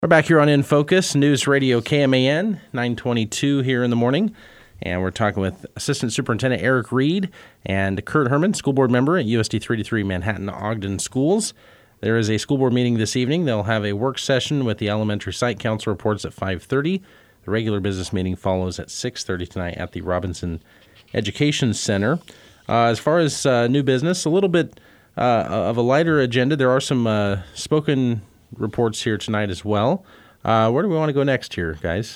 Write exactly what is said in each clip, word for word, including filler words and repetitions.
We're back here on In Focus, News Radio K M A N, nine twenty-two here in the morning. And we're talking with Assistant Superintendent Eric Reed and Kurt Herman, school board member at U S D three oh three Manhattan Ogden Schools. There is a school board meeting this evening. They'll have a work session with the elementary site council reports at five thirty. The regular business meeting follows at six thirty tonight at the Robinson Education Center. Uh, as far as uh, new business, a little bit uh, of a lighter agenda. There are some uh, spoken reports here tonight as well. Uh, where do we want to go next here, guys?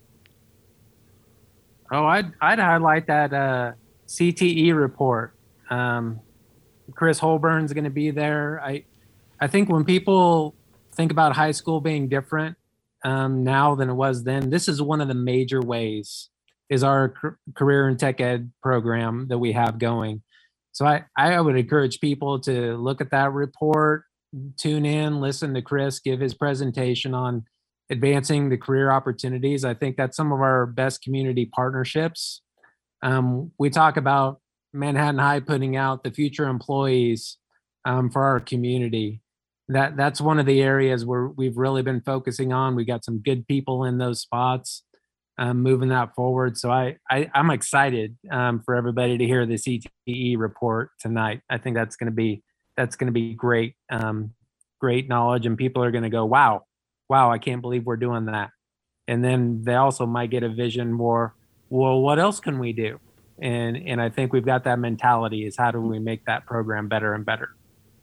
Oh, I'd I'd highlight that uh, C T E report. Um, Chris Holburn's going to be there. I I think when people think about high school being different um, now than it was then, this is one of the major ways is our c- career and tech ed program that we have going. So I, I would encourage people to look at that report, tune in, listen to Chris give his presentation on advancing the career opportunities. I think that's some of our best community partnerships. Um, we talk about Manhattan High putting out the future employees um, for our community. That that's one of the areas where we've really been focusing on. We got some good people in those spots, um, moving that forward. So I, I I'm excited um, for everybody to hear the C T E report tonight. I think that's going to be that's going to be great, um, great knowledge, and people are going to go, wow, wow, I can't believe we're doing that. And then they also might get a vision more, well, what else can we do? And and I think we've got that mentality is how do we make that program better and better?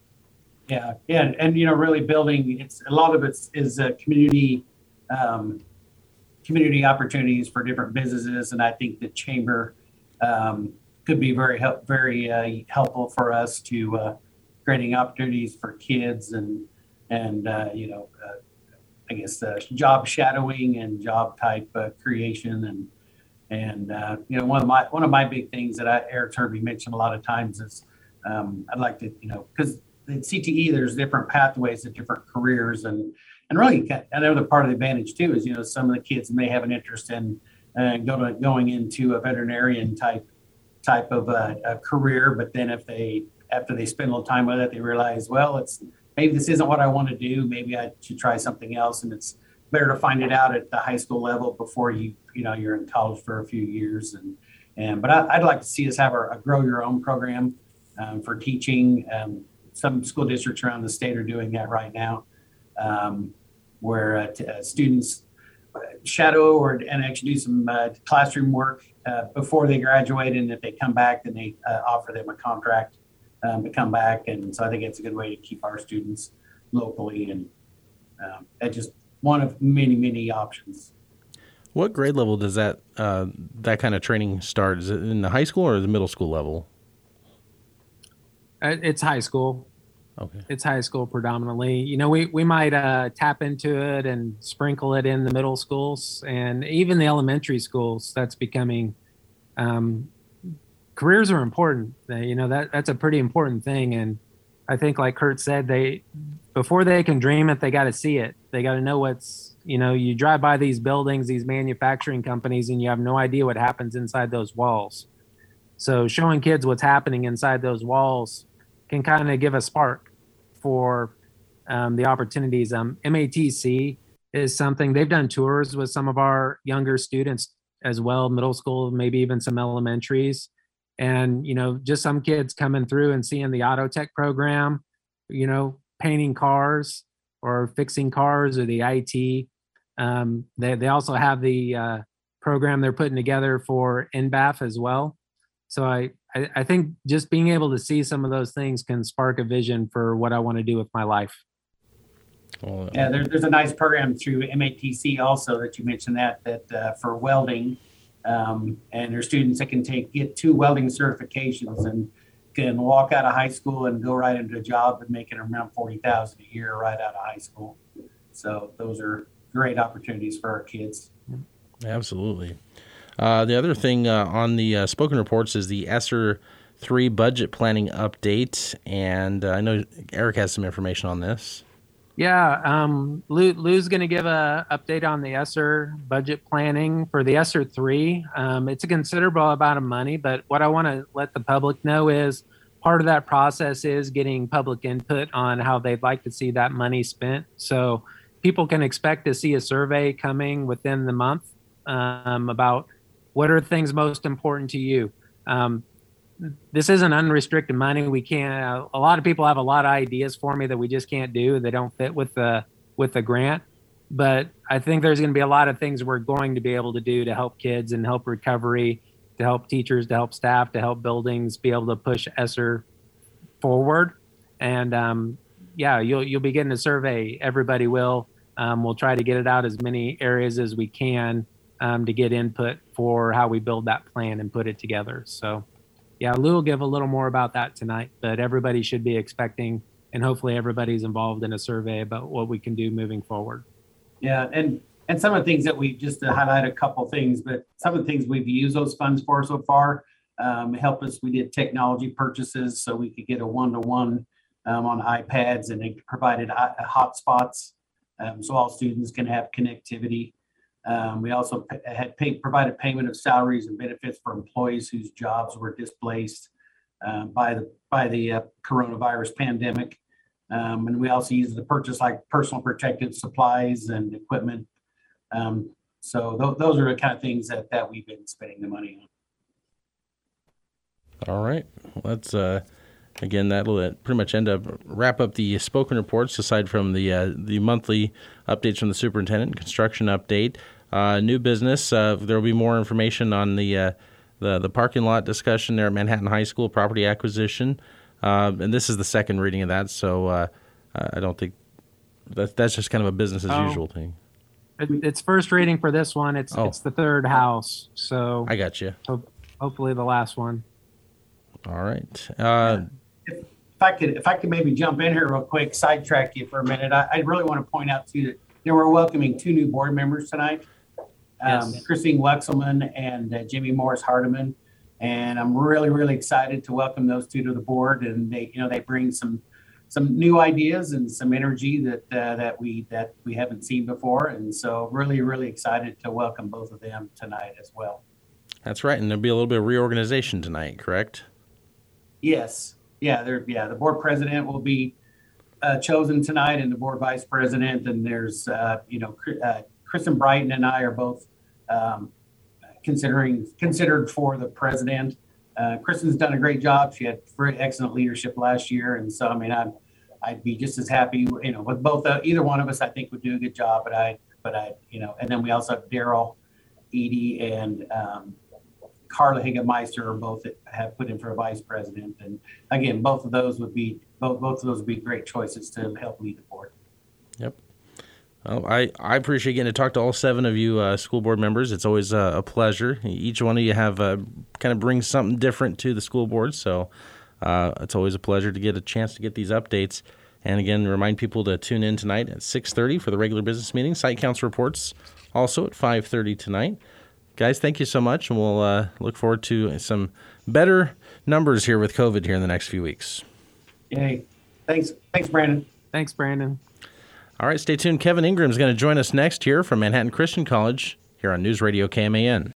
Yeah, yeah, and, and you know, really building, it's a lot of it is uh, community, um, community opportunities for different businesses, and I think the chamber um, could be very help, very uh, helpful for us to uh, creating opportunities for kids and and uh, you know, uh, I guess uh, job shadowing and job type uh, creation and and uh, you know, one of my one of my big things that I, Eric heard me mention a lot of times is um, I'd like to, you know, because in C T E there's different pathways to different careers, and and really another part of the advantage too is, you know, some of the kids may have an interest in uh, go to, going into a veterinarian type type of uh, a career, but then if they after they spend a little time with it, they realize, well, it's maybe this isn't what I want to do. Maybe I should try something else, and it's better to find it out at the high school level before you you know you're in college for a few years. And and but I, I'd like to see us have our, a grow your own program um, for teaching. Um, some school districts around the state are doing that right now, um, where uh, t- uh, students shadow or and actually do some uh, classroom work uh, before they graduate, and if they come back, then they uh, offer them a contract um, to come back. And so I think it's a good way to keep our students locally, and um, that's just one of many many options. What grade level does that uh, that kind of training start? Is it in the high school or the middle school level? It's high school. Okay. It's high school predominantly. You know, we, we might uh, tap into it and sprinkle it in the middle schools and even the elementary schools. That's becoming, um, careers are important. They, you know, that that's a pretty important thing. And I think, like Kurt said, they, before they can dream it, they got to see it. They got to know what's, you know, you drive by these buildings, these manufacturing companies, and you have no idea what happens inside those walls. So showing kids what's happening inside those walls can kind of give a spark for um, the opportunities. Um, M A T C is something, they've done tours with some of our younger students as well, middle school, maybe even some elementaries. And, you know, just some kids coming through and seeing the auto tech program, you know, painting cars or fixing cars, or the I T. Um, they, they also have the uh, program they're putting together for N B A F as well. So I, I, I think just being able to see some of those things can spark a vision for what I want to do with my life. Yeah, there, there's a nice program through M A T C also that you mentioned that that uh, for welding, um, and there's students that can take get two welding certifications and can walk out of high school and go right into a job and making around forty thousand a year right out of high school. So those are great opportunities for our kids. Absolutely. Uh, the other thing uh, on the uh, spoken reports is the ESSER three budget planning update, and uh, I know Eric has some information on this. Yeah, um, Lou, Lou's going to give a update on the ESSER budget planning for the ESSER three. Um, it's a considerable amount of money, but what I want to let the public know is part of that process is getting public input on how they'd like to see that money spent. So people can expect to see a survey coming within the month um, about what are things most important to you. Um, this isn't unrestricted money. We can't. A lot of people have a lot of ideas for me that we just can't do. They don't fit with the with the grant. But I think there's going to be a lot of things we're going to be able to do to help kids and help recovery, to help teachers, to help staff, to help buildings be able to push ESSER forward. And um, yeah, you'll you'll be getting a survey. Everybody will. Um, we'll try to get it out as many areas as we can um, to get input for how we build that plan and put it together. So yeah, Lou will give a little more about that tonight, but everybody should be expecting, and hopefully everybody's involved in a survey about what we can do moving forward. Yeah, and and some of the things that we, just to highlight a couple things, but some of the things we've used those funds for so far um, help us. We did technology purchases so we could get a one-to-one um, on iPads, and it provided hotspots um, so all students can have connectivity. Um, we also had pay, provided payment of salaries and benefits for employees whose jobs were displaced uh, by the by the uh, coronavirus pandemic. Um, and we also use the purchase like personal protective supplies and equipment. Um, so th- those are the kind of things that, that we've been spending the money on. All right. Let's, uh, again, that'll pretty much end up, wrap up the spoken reports aside from the uh, the monthly updates from the superintendent, construction update, uh, new business. Uh, there will be more information on the, uh, the, the parking lot discussion there at Manhattan High School, property acquisition. Uh, and this is the second reading of that, so uh, I don't think that, that's just kind of a business as oh, usual thing. It, it's first reading for this one. It's oh. it's the third house, so I got you. Ho- hopefully the last one. All right. Uh, if, if I could, if I could maybe jump in here real quick, sidetrack you for a minute. I, I really want to point out too that you know, we're welcoming two new board members tonight, um, yes. Christine Wexelman and uh, Jimmy Morris Hardiman. And I'm really, really excited to welcome those two to the board. And they, you know, they bring some some new ideas and some energy that uh, that we that we haven't seen before. And so, really, really excited to welcome both of them tonight as well. That's right, and there'll be a little bit of reorganization tonight, correct? Yes, yeah, there, yeah. The board president will be uh, chosen tonight, and the board vice president. And there's, uh, you know, uh, Kristen Brighton and I are both. Um, considering considered for the president. Uh, Kristen's done a great job. She had very excellent leadership last year. And so, I mean, I'd, I'd be just as happy, you know, with both, uh, either one of us, I think would do a good job, but I, but I, you know, and then we also have Daryl, Edie, and um, Carla Higameister are both have put in for a vice president. And again, both of those would be, both, both of those would be great choices to help lead the board. Yep. Well, I, I appreciate getting to talk to all seven of you uh, school board members. It's always uh, a pleasure. Each one of you have uh, kind of brings something different to the school board, so uh, it's always a pleasure to get a chance to get these updates. And again, remind people to tune in tonight at six thirty for the regular business meeting. Site council reports also at five thirty tonight. Guys, thank you so much, and we'll uh, look forward to some better numbers here with COVID here in the next few weeks. Yay. Thanks. Thanks, Brandon. Thanks, Brandon. All right, stay tuned. Kevin Ingram is going to join us next here from Manhattan Christian College here on News Radio K M A N.